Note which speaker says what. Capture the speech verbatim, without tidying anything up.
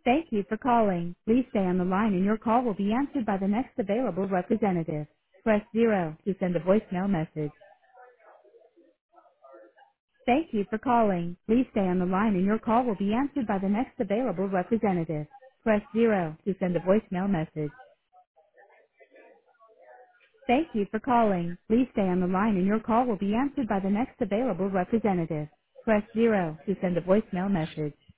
Speaker 1: Thank you for calling. Please stay on the line and your call will be answered by the next available representative. Press zero to send a voicemail message. Thank you for calling. Please stay on the line and your call will be answered by the next available representative. Press zero to send a voicemail message. Thank you for calling. Please stay on the line and your call will be answered by the next available representative. Press zero to send a voicemail message.